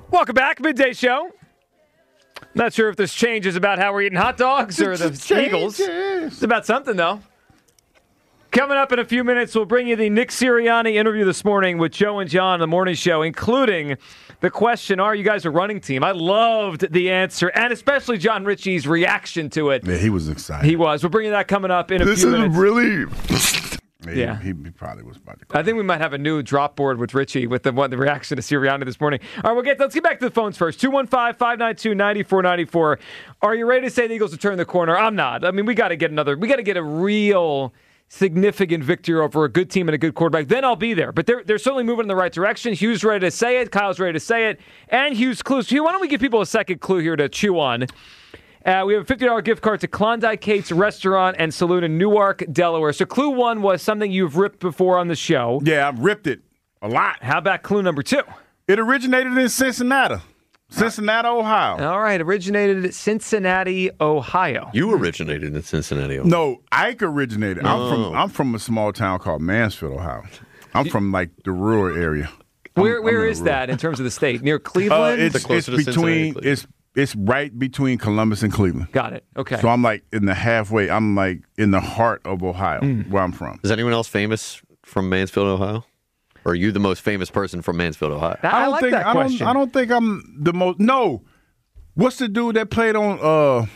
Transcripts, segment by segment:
Welcome back, Midday Show. Not sure if this changes about how we're eating hot dogs or the Eagles. It's about something, though. Coming up in a few minutes, we'll bring you the Nick Sirianni interview this morning with Joe and John on the morning show, including the question, are you guys a running team? I loved the answer, and especially John Ritchie's reaction to it. Yeah, he was excited. He was. We'll bring you that coming up in a few minutes. This is really... Yeah. He probably was about to cry. I think we might have a new drop board with Richie with the reaction to Sirianni this morning. All right, let's get back to the phones first. 215-592-9494. Are you ready to say the Eagles will turn the corner? I'm not. I mean, we got to get a real significant victory over a good team and a good quarterback. Then I'll be there. But they're certainly moving in the right direction. Hugh's ready to say it. Kyle's ready to say it. And Hugh's clues. Hugh, why don't we give people a second clue here to chew on? We have a $50 gift card to Klondike Kate's Restaurant and Saloon in Newark, Delaware. So clue one was something you've ripped before on the show. Yeah, I've ripped it a lot. How about clue number two? It originated in Cincinnati, Ohio. All right, originated in Cincinnati, Ohio. You originated in Cincinnati, Ohio. No, Ike originated. I'm from a small town called Mansfield, Ohio. I'm from like the rural area. Where is that in terms of the state? Near Cleveland? It's between It's right between Columbus and Cleveland. Got it. Okay. So I'm like in the halfway. I'm like in the heart of Ohio, where I'm from. Is anyone else famous from Mansfield, Ohio? Or are you the most famous person from Mansfield, Ohio? I like that question. I don't think I'm the most. No. What's the dude that played on,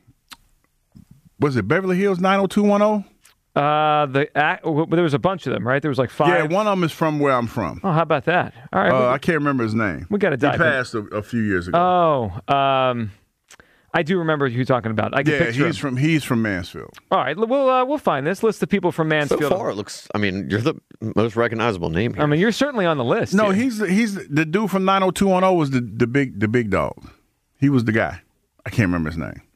was it Beverly Hills 90210? There was a bunch of them, right? There was like 5. Yeah, one of them is from where I'm from. Oh, how about that? All right. I can't remember his name. We got to dive in. He passed a few years ago. Oh, I do remember who you're talking about. I can picture him. He's from Mansfield. All right, we'll find this list of people from Mansfield. So far, it looks. I mean, you're the most recognizable name here. I mean, you're certainly on the list. No, here. he's the dude from 90210 was the big dog. He was the guy. I can't remember his name.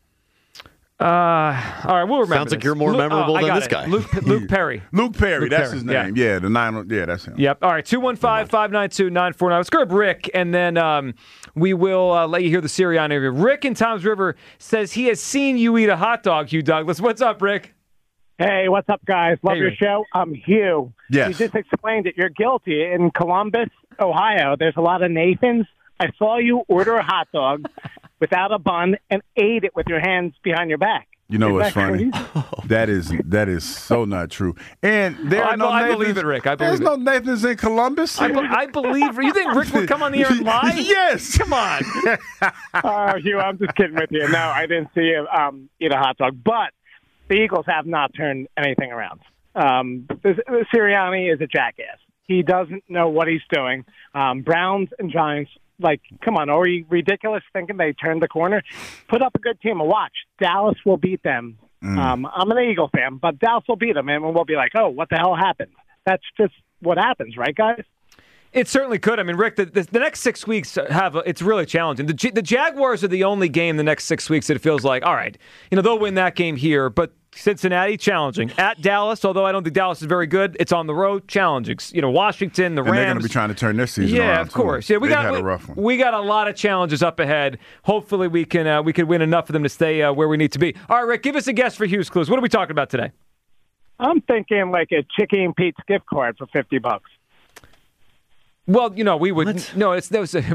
All right, we'll remember. Sounds like you're more memorable than this guy. Luke Perry. Luke Perry, that's his name. Yeah, that's him. Yep. All right, 215-592-94. Let's grab Rick, and then we will let you hear the Sirianni interview. Rick in Toms River says he has seen you eat a hot dog, Hugh Douglas. What's up, Rick? Hey, what's up, guys? Love your show. I'm Hugh. Yes. You just explained it. You're guilty. In Columbus, Ohio, there's a lot of Nathans. I saw you order a hot dog without a bun and ate it with your hands behind your back. You know what's funny? That is so not true. And there are no Nathans. I believe it, Rick. I believe There's no Nathans in Columbus. I believe. You think Rick would come on the air and lie? Yes. Come on. Hugh, I'm just kidding with you. No, I didn't see you eat a hot dog. But the Eagles have not turned anything around. Sirianni is a jackass. He doesn't know what he's doing. Browns and Giants, like, come on, are we ridiculous thinking they turned the corner? Put up a good team and watch. Dallas will beat them. I'm an Eagle fan, but Dallas will beat them, and we'll be like, oh, what the hell happened? That's just what happens, right, guys? It certainly could. I mean, Rick, the next 6 weeks it's really challenging. The Jaguars are the only game the next 6 weeks that it feels like, all right, they'll win that game here, but Cincinnati, challenging. At Dallas, although I don't think Dallas is very good, it's on the road, challenging. Washington, the Rams. And they're going to be trying to turn their season around. Yeah, of course. Yeah, we got a rough one. We got a lot of challenges up ahead. Hopefully, we can win enough of them to stay where we need to be. All right, Rick, give us a guess for Hughes Clues. What are we talking about today? I'm thinking like a Chicky and Pete's gift card for $50. Well, we would. What? No, that was a.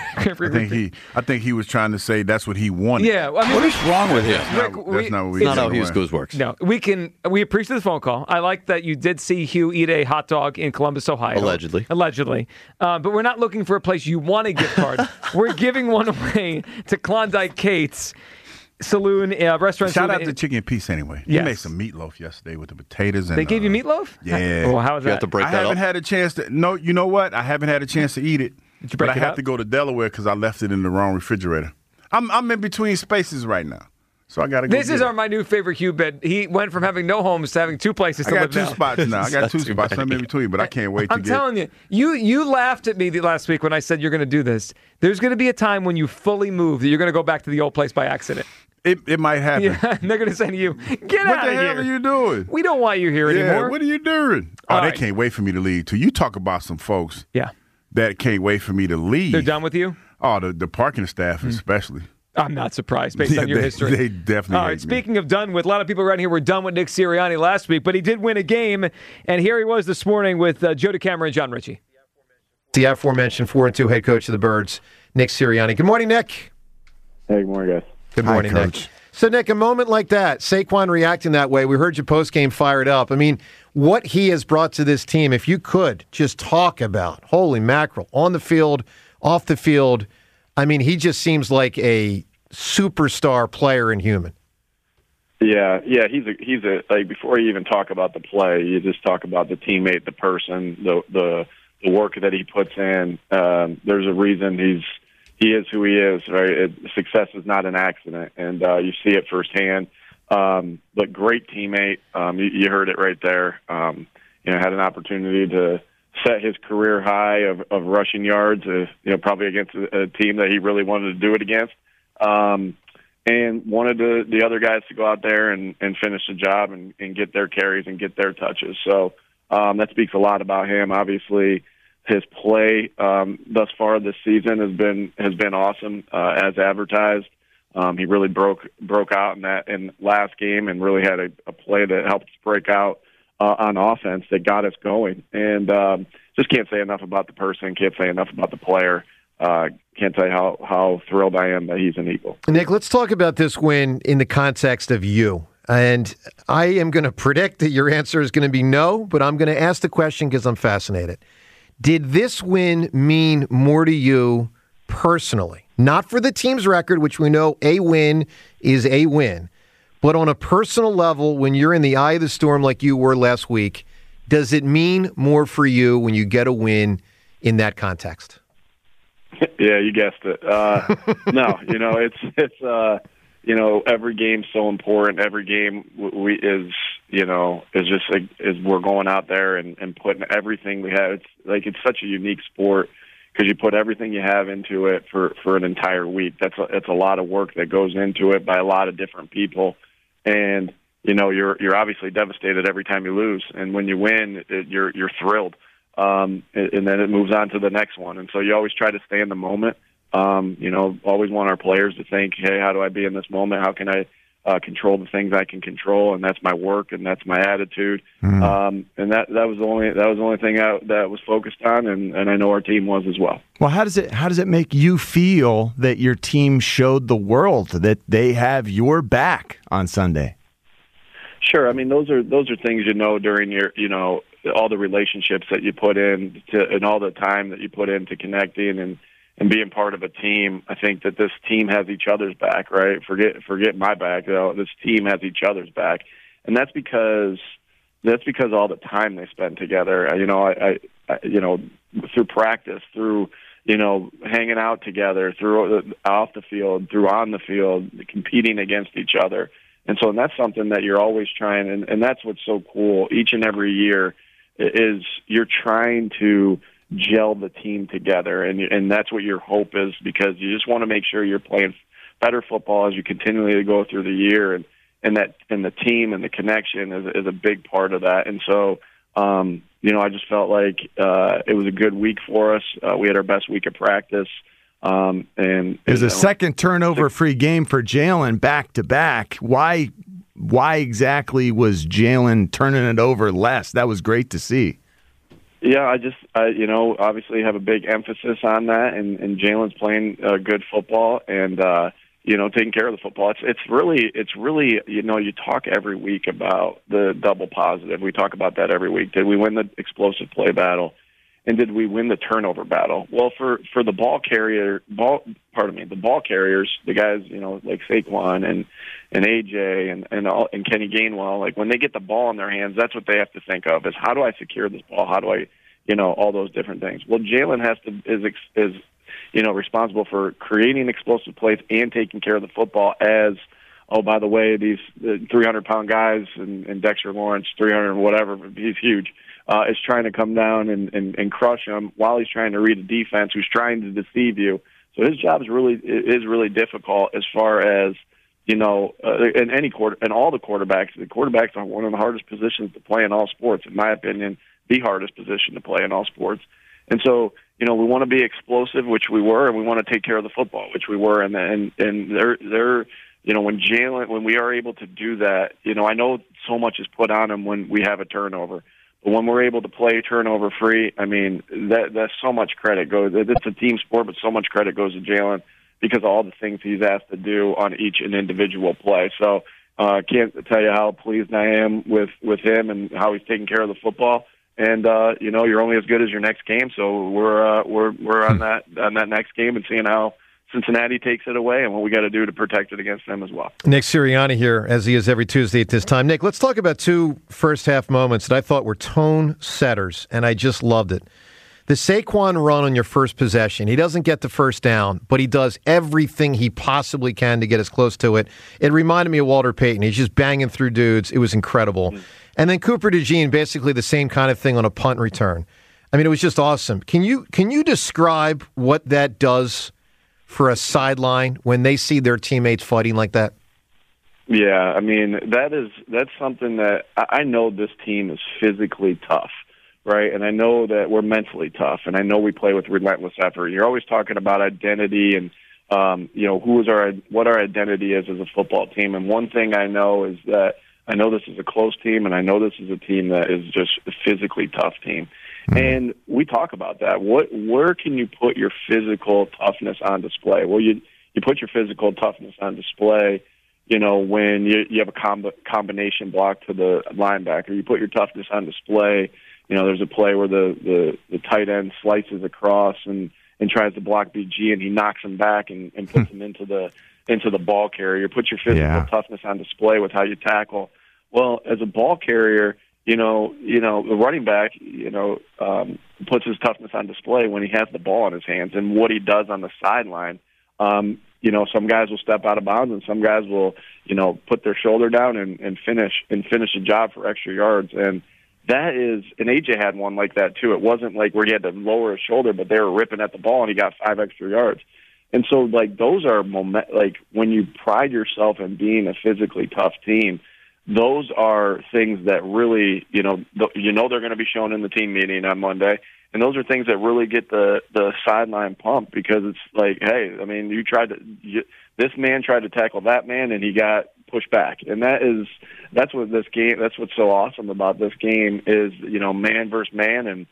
I think he was trying to say that's what he wanted. Yeah, I mean, what is wrong with him? That's not what we. It's not how Hughes Clues works. No, we appreciate the phone call. I like that you did see Hugh eat a hot dog in Columbus, Ohio. Allegedly. But we're not looking for a place you want a gift card. We're giving one away to Klondike Kate's Saloon, restaurant. Shout out to Chicken and Peace anyway. He made some meatloaf yesterday with the potatoes. And they gave you meatloaf? Yeah. Well, how was that? You have to break that up? I haven't had a chance to. No, you know what? I haven't had a chance to eat it. Did you break but it I have up? to go to Delaware because I left it in the wrong refrigerator. I'm in between spaces right now. So I got to go. This is my new favorite Hugh bed. He went from having no homes to having 2 places to live now. I got 2 spots now. I got 2 spots. I'm in between, but I can't wait to get. I'm telling you laughed at me last week when I said you're going to do this. There's going to be a time when you fully move that you're going to go back to the old place by accident. It might happen. Yeah, and they're going to say to you, get out of here. What the hell are you doing? We don't want you here anymore. What are you doing? They can't wait for me to leave, too. You talk about some folks that can't wait for me to leave. They're done with you? Oh, the parking staff especially. I'm not surprised based on your history. They definitely All right, speaking of done with, a lot of people around here were done with Nick Sirianni last week, but he did win a game, and here he was this morning with Joe DeCamara and John Ritchie. The aforementioned 4-2 head coach of the Birds, Nick Sirianni. Good morning, Nick. Hey, good morning, guys. Good morning, Hi, Nick. Coach. So, Nick, a moment like that, Saquon reacting that way, we heard your postgame fired up. I mean, what he has brought to this team, if you could just talk about, holy mackerel, on the field, off the field, I mean, he just seems like a superstar player and human. Yeah, he's a like before you even talk about the play, you just talk about the teammate, the person, the work that he puts in. There's a reason he is who he is, right? Success is not an accident, and you see it firsthand. But great teammate. You heard it right there. Had an opportunity to set his career high of rushing yards, probably against a team that he really wanted to do it against. And wanted the other guys to go out there and finish the job and get their carries and get their touches. So that speaks a lot about him. Obviously, his play thus far this season has been awesome as advertised. He really broke out in last game and really had a play that helped us break out on offense that got us going. And just can't say enough about the person. Can't say enough about the player. Can't tell you how thrilled I am that he's an Eagle. Nick, let's talk about this win in the context of you. And I am going to predict that your answer is going to be no, but I'm going to ask the question because I'm fascinated. Did this win mean more to you personally? Not for the team's record, which we know a win is a win, but on a personal level, when you're in the eye of the storm like you were last week, does it mean more for you when you get a win in that context? Yeah, you guessed it. No, it's every game's so important. Every game is we're going out there and putting everything we have. It's such a unique sport because you put everything you have into it for an entire week. That's a lot of work that goes into it by a lot of different people, and you're obviously devastated every time you lose, and when you win, you're thrilled. And then it moves on to the next one. And so you always try to stay in the moment. Always want our players to think, hey, how do I be in this moment? How can I control the things I can control? And that's my work and that's my attitude. And that was the only thing that was focused on, and I know our team was as well. Well, how does it make you feel that your team showed the world that they have your back on Sunday? Sure. I mean, those are things during your all the relationships that you put in and all the time that you put into connecting and being part of a team. I think that this team has each other's back, right? Forget my back. This team has each other's back, and that's because all the time they spend together. I through practice, through hanging out together, through off the field, through on the field, competing against each other. And so that's something that you're always trying, and that's what's so cool. Each and every year is you're trying to gel the team together, and that's what your hope is, because you just want to make sure you're playing better football as you continually go through the year, and the team and the connection is a big part of that. And so, I just felt like it was a good week for us. We had our best week of practice. And it was a second turnover-free game for Jalen back-to-back. Why exactly was Jalen turning it over less? That was great to see. Yeah, I obviously have a big emphasis on that, and Jalen's playing good football and taking care of the football. It's really you talk every week about the double positive. We talk about that every week. Did we win the explosive play battle? And did we win the turnover battle? Well, for the ball carriers, the guys, like Saquon and AJ and Kenny Gainwell, like when they get the ball in their hands, that's what they have to think of, is how do I secure this ball? How do I, all those different things. Well, Jalen is responsible for creating explosive plays and taking care of the football as, oh, by the way, these 300-pound guys and Dexter Lawrence, 300 whatever, he's huge. Is trying to come down and crush him while he's trying to read a defense who's trying to deceive you. So his job is really difficult as far as in any quarter and all the quarterbacks. The quarterbacks are one of the hardest positions to play in all sports, in my opinion, the hardest position to play in all sports. And so we want to be explosive, which we were, and we want to take care of the football, which we were, and they're when we are able to do that, I know so much is put on him when we have a turnover. But when we're able to play turnover free, I mean, that's so much credit goes. It's a team sport, but so much credit goes to Jalen because of all the things he's asked to do on each and individual play. So I can't tell you how pleased I am with him and how he's taking care of the football. And you're only as good as your next game. So we're on that next game and seeing how Cincinnati takes it away and what we got to do to protect it against them as well. Nick Sirianni here, as he is every Tuesday at this time. Nick, let's talk about two first-half moments that I thought were tone setters, and I just loved it. The Saquon run on your first possession, he doesn't get the first down, but he does everything he possibly can to get as close to it. It reminded me of Walter Payton. He's just banging through dudes. It was incredible. Mm-hmm. And then Cooper DeJean, basically the same kind of thing on a punt return. I mean, it was just awesome. Can you describe what that does for a sideline when they see their teammates fighting like that? Yeah, I mean, that's something that I know this team is physically tough, right? And I know that we're mentally tough, and I know we play with relentless effort. You're always talking about identity and what our identity is as a football team. And one thing I know is that I know this is a close team, and I know this is a team that is just a physically tough team. And we talk about that. Where can you put your physical toughness on display? Well, you put your physical toughness on display, when you have a combination block to the linebacker. You put your toughness on display. There's a play where the tight end slices across and tries to block BG, and he knocks him back and puts him into the ball carrier. Put your physical toughness on display with how you tackle. Well, as a ball carrier, the running back, puts his toughness on display when he has the ball in his hands and what he does on the sideline. Some guys will step out of bounds and some guys will, put their shoulder down and finish a job for extra yards. And that is, and AJ had one like that too. It wasn't like where he had to lower his shoulder, but they were ripping at the ball and he got 5 extra yards. And so, those are when you pride yourself in being a physically tough team, those are things that really, they're going to be shown in the team meeting on Monday. And those are things that really get the sideline pumped because it's like, hey, I mean, this man tried to tackle that man and he got pushed back. And that's what's so awesome about this game is, man versus man and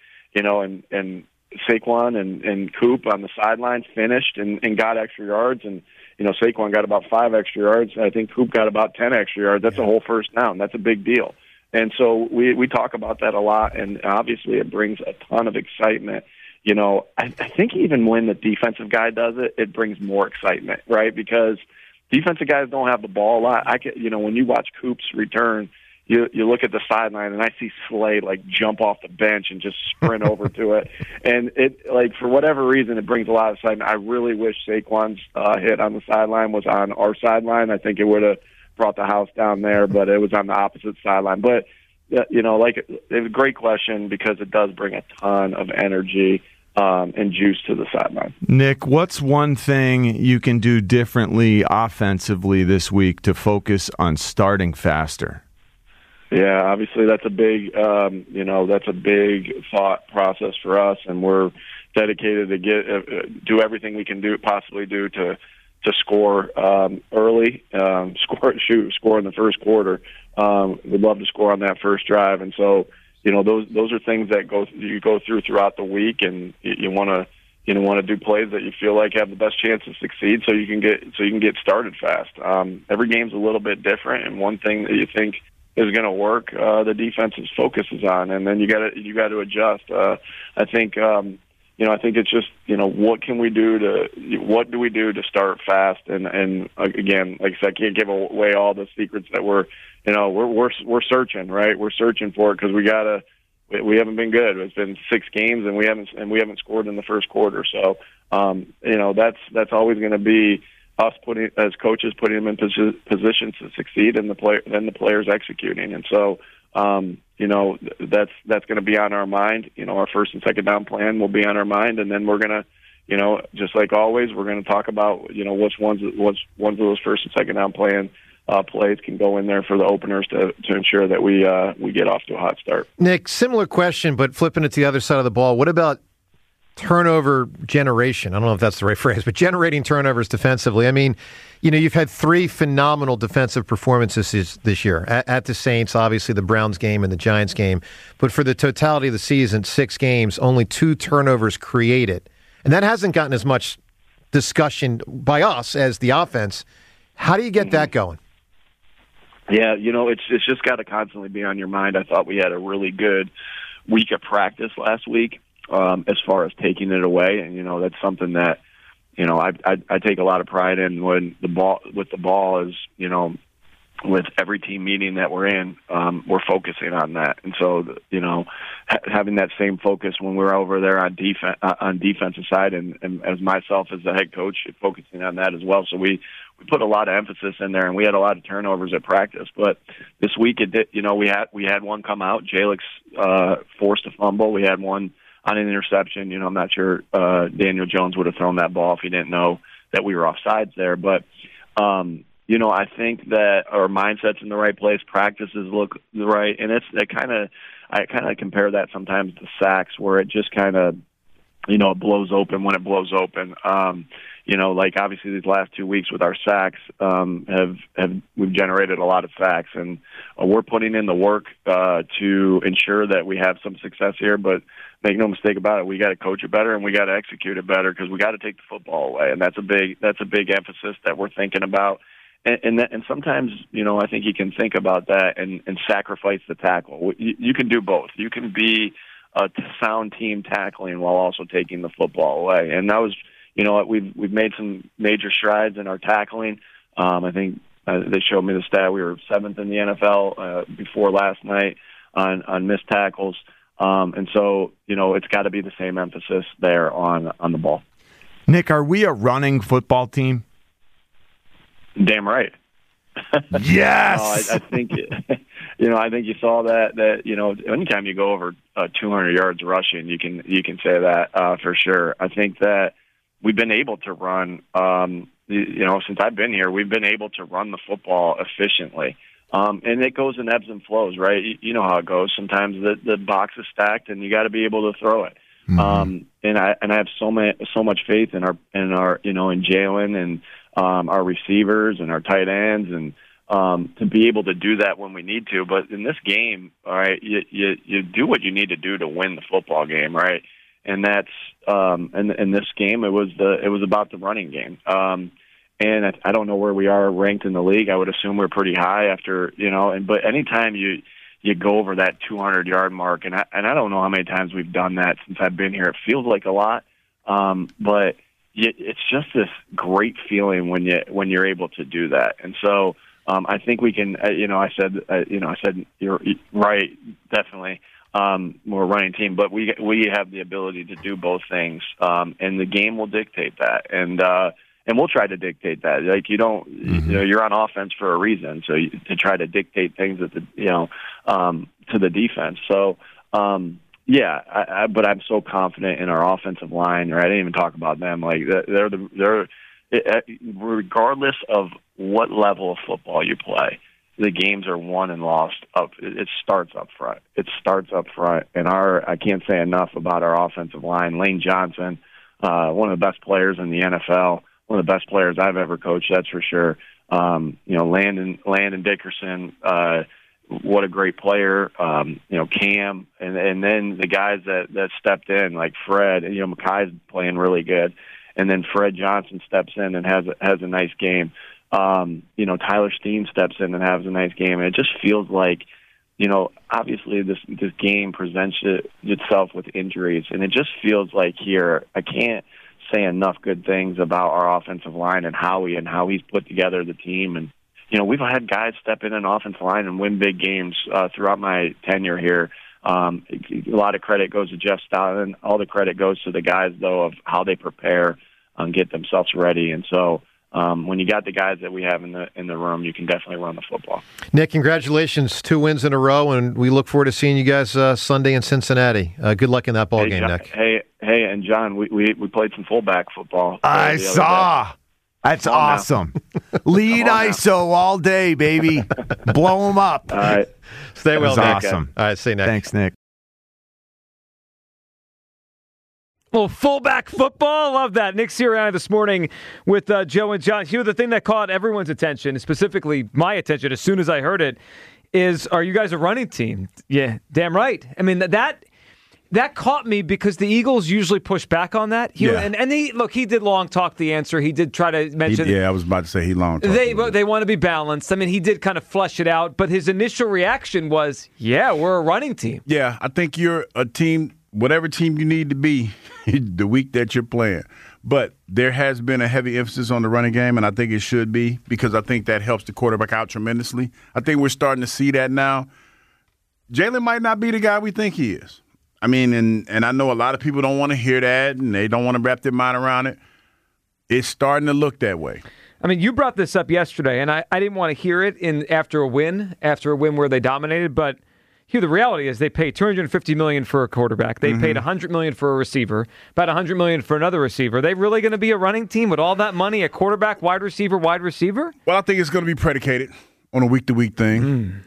Saquon and Coop on the sideline finished and got extra yards. And, Saquon got about 5 extra yards. I think Coop got about 10 extra yards. That's a whole first down. That's a big deal. And so we talk about that a lot, and obviously it brings a ton of excitement. I think even when the defensive guy does it, it brings more excitement, right? Because defensive guys don't have the ball a lot. When you watch Coop's return, you look at the sideline, and I see Slay jump off the bench and just sprint over to it. And it for whatever reason, it brings a lot of excitement. I really wish Saquon's hit on the sideline was on our sideline. I think it would have brought the house down there, but it was on the opposite sideline. But, it was a great question because it does bring a ton of energy and juice to the sideline. Nick, what's one thing you can do differently offensively this week to focus on starting faster? Yeah, obviously that's a big, thought process for us, and we're dedicated to do everything we can possibly do to score early, score in the first quarter. We'd love to score on that first drive, and so those are things that you go through throughout the week, and you want to do plays that you feel like have the best chance to succeed, so you can get started fast. Every game's a little bit different, and one thing that you think is going to work, the defense's focus is on, and then you got to adjust. I think it's just what do we do to start fast, and again, like I said, I can't give away all the secrets that we're searching, right? We're searching for it because we haven't been good. It's been 6 games and we haven't scored in the first quarter. So that's always going to be us as coaches putting them in positions to succeed, and the players executing. And so, that's going to be on our mind. Our first and second down plan will be on our mind, and then we're going to, just like always, we're going to talk about, which ones of those first and second down plan plays can go in there for the openers to ensure that we get off to a hot start. Nick, similar question, but flipping it to the other side of the ball. What about turnover generation. I don't know if that's the right phrase, but generating turnovers defensively. I mean, you've had 3 phenomenal defensive performances this year at the Saints, obviously the Browns game and the Giants game. But for the totality of the season, 6 games, only 2 turnovers created. And that hasn't gotten as much discussion by us as the offense. How do you get that going? Yeah, it's just got to constantly be on your mind. I thought we had a really good week of practice last week as far as taking it away, and that's something that I take a lot of pride in when the ball is with every team meeting that we're in, we're focusing on that, and so having that same focus when we're over there on defensive side, and as myself as the head coach, focusing on that as well. So we put a lot of emphasis in there, and we had a lot of turnovers at practice. But this week, it did. We had one come out. Jalix forced a fumble. We had one on an interception. I'm not sure Daniel Jones would have thrown that ball if he didn't know that we were offsides there. But I think that our mindset's in the right place. Practices look right, and I kind of compare that sometimes to sacks, where it just kind of it blows open when it blows open. Like obviously these last 2 weeks with our sacks, we've generated a lot of sacks, and we're putting in the work to ensure that we have some success here. But make no mistake about it, we got to coach it better and we got to execute it better, because we got to take the football away, and that's a big emphasis that we're thinking about. And sometimes, I think you can think about that and sacrifice the tackle. You can do both. You can be a sound team tackling while also taking the football away. And that was, we've made some major strides in our tackling. I think they showed me the stat. We were 7th in the NFL before last night on missed tackles. And so, it's got to be the same emphasis there on the ball. Nick, are we a running football team? Damn right. Yes. I think I think you saw that anytime you go over 200 yards rushing, you can say that for sure. I think that we've been able to run. Since I've been here, we've been able to run the football efficiently. And it goes in ebbs and flows, right? You know how it goes. Sometimes the box is stacked, and you got to be able to throw it. Mm-hmm. And I have so much faith in our in Jalen and our receivers and our tight ends, and to be able to do that when we need to. But in this game, all right, you do what you need to do to win the football game, right? And that's in this game, it was about the running game. And I don't know where we are ranked in the league. I would assume we're pretty high after, but anytime you go over that 200-yard mark, and I don't know how many times we've done that since I've been here. It feels like a lot, but it's just this great feeling when you're able to do that. And so I think we can. I said you're right, definitely. We're a running team, but we have the ability to do both things, and the game will dictate that. And we'll try to dictate that. Like you're on offense for a reason, so to try to dictate things at to the defense. So but I'm so confident in our offensive line. Right? I didn't even talk about them. Like they're regardless of what level of football you play, the games are won and lost. It starts up front. And I can't say enough about our offensive line. Lane Johnson, one of the best players in the NFL. One of the best players I've ever coached, that's for sure. Landon Dickerson, what a great player. Cam, and then the guys that stepped in, like Fred. Makai's playing really good, and then Fred Johnson steps in and has a nice game. Tyler Steen steps in and has a nice game, and it just feels like, obviously this game presents itself with injuries, and it just feels like here I can't say enough good things about our offensive line and Howie and how he's put together the team. And we've had guys step in an offensive line and win big games throughout my tenure here. A lot of credit goes to Jeff Stoutland. All the credit goes to the guys, though, of how they prepare and get themselves ready. And so when you got the guys that we have in the room, you can definitely run the football. Nick, congratulations, 2 wins in a row, and we look forward to seeing you guys Sunday in Cincinnati. Good luck in that ball game, John, Nick. Hey, and John, we played some fullback football. I saw. That's awesome. Lead ISO all day, baby. Blow them up. All right. Stay well, Nick. Awesome. All right, see you, Nick. Thanks, Nick. Well, fullback football, love that. Nick Sirianni this morning with Joe and John. Hugh, the thing that caught everyone's attention, specifically my attention as soon as I heard it, is, are you guys a running team? Yeah, damn right. I mean, that caught me because the Eagles usually push back on that. He did long talk the answer. He did try to mention. I was about to say he long talked. They want to be balanced. I mean, he did kind of flesh it out, but his initial reaction was, yeah, we're a running team. Yeah, I think you're a team, whatever team you need to be the week that you're playing. But there has been a heavy emphasis on the running game, and I think it should be because I think that helps the quarterback out tremendously. I think we're starting to see that now. Jalen might not be the guy we think he is. I mean, and I know a lot of people don't want to hear that, and they don't want to wrap their mind around it. It's starting to look that way. I mean, you brought this up yesterday, and I didn't want to hear it after a win where they dominated, but Hugh, the reality is they paid $250 million for a quarterback. They paid $100 million for a receiver, about $100 million for another receiver. Are they really going to be a running team with all that money, a quarterback, wide receiver? Well, I think it's going to be predicated on a week-to-week thing.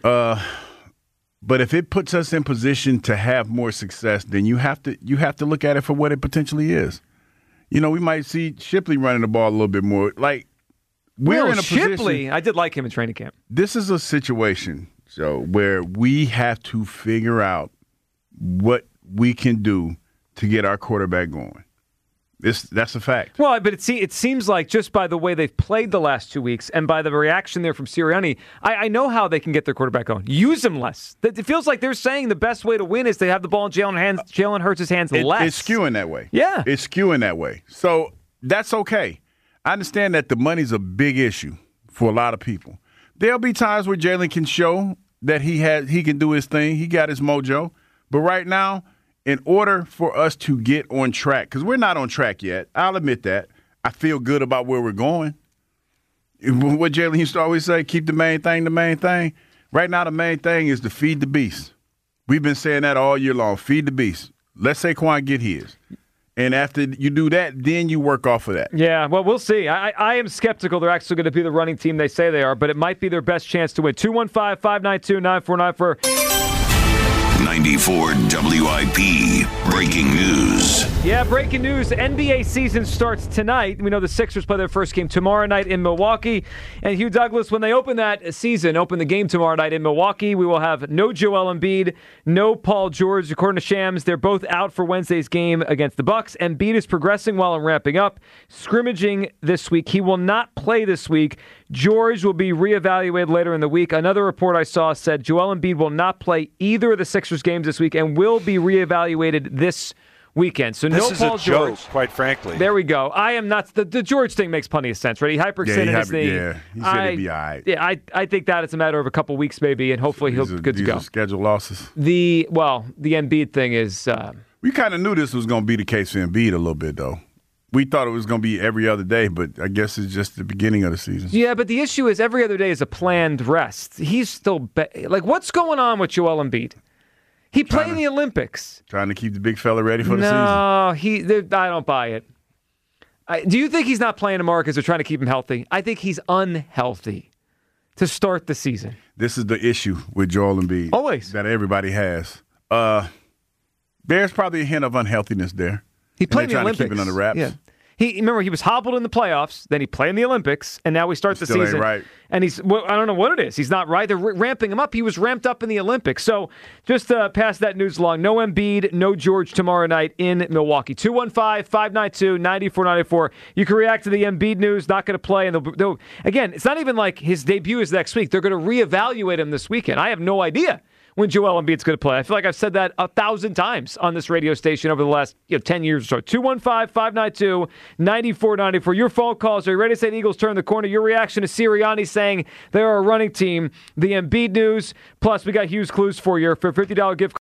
But if it puts us in position to have more success, then you have to look at it for what it potentially is. You know, we might see Shipley running the ball a little bit more. Like, we're in a Shipley, I did like him in training camp. This is a situation, Joe, where we have to figure out what we can do to get our quarterback going. That's a fact. Well, but it seems like just by the way they've played the last 2 weeks and by the reaction there from Sirianni, I know how they can get their quarterback going. Use him less. It feels like they're saying the best way to win is to have the ball in Jalen Hurts' hands less. It's skewing that way. Yeah. It's skewing that way. So that's okay. I understand that the money's a big issue for a lot of people. There'll be times where Jalen can show that he can do his thing. He got his mojo. But right now, in order for us to get on track, because we're not on track yet, I'll admit that. I feel good about where we're going. What Jalen used to always say, keep the main thing the main thing. Right now, the main thing is to feed the beast. We've been saying that all year long, feed the beast. Let Saquon get his. And after you do that, then you work off of that. Yeah, well, we'll see. I am skeptical they're actually going to be the running team they say they are, but it might be their best chance to win. 215-592-9494. 94 WIP. Breaking news. Yeah, breaking news. NBA season starts tonight. We know the Sixers play their first game tomorrow night in Milwaukee. And Hugh Douglas, when they open the game tomorrow night in Milwaukee, we will have no Joel Embiid, no Paul George. According to Shams, they're both out for Wednesday's game against the Bucks. Embiid is progressing while ramping up, scrimmaging this week. He will not play this week. George will be reevaluated later in the week. Another report I saw said Joel Embiid will not play either of the Sixers games this week and will be reevaluated this weekend. So no Paul George. Joke, quite frankly. There we go. I am not. The George thing makes plenty of sense, right? He hyperextended his knee. Yeah, he said he'd be all right. Yeah, I think that it's a matter of a couple weeks maybe, and hopefully he'll be good to go. Schedule losses. The Embiid thing is. We kind of knew this was going to be the case for Embiid a little bit, though. We thought it was going to be every other day, but I guess it's just the beginning of the season. Yeah, but the issue is every other day is a planned rest. He's still what's going on with Joel Embiid? He played in the Olympics. Trying to keep the big fella ready for the season. No, I don't buy it. Do you think he's not playing tomorrow because they're trying to keep him healthy? I think he's unhealthy to start the season. This is the issue with Joel Embiid. Always. That everybody has. There's probably a hint of unhealthiness there. He played in the Olympics. Olympics. To keep it under wraps. Yeah. Remember, he was hobbled in the playoffs, then he played in the Olympics, and now we start the season. Ain't right. And I don't know what it is. He's not right. They're ramping him up. He was ramped up in the Olympics. So just to pass that news along, no Embiid, no George tomorrow night in Milwaukee. 215-592-9494. You can react to the Embiid news. Not going to play. And again, it's not even like his debut is next week. They're going to reevaluate him this weekend. I have no idea when Joel Embiid's going to play. I feel like I've said that 1,000 times on this radio station over the last 10 years or so. 215-592-9494. Your phone calls. Are you ready to say the Eagles turn the corner? Your reaction to Sirianni saying they're a running team. The Embiid news. Plus, we got Hughes Clues for you for $50 gift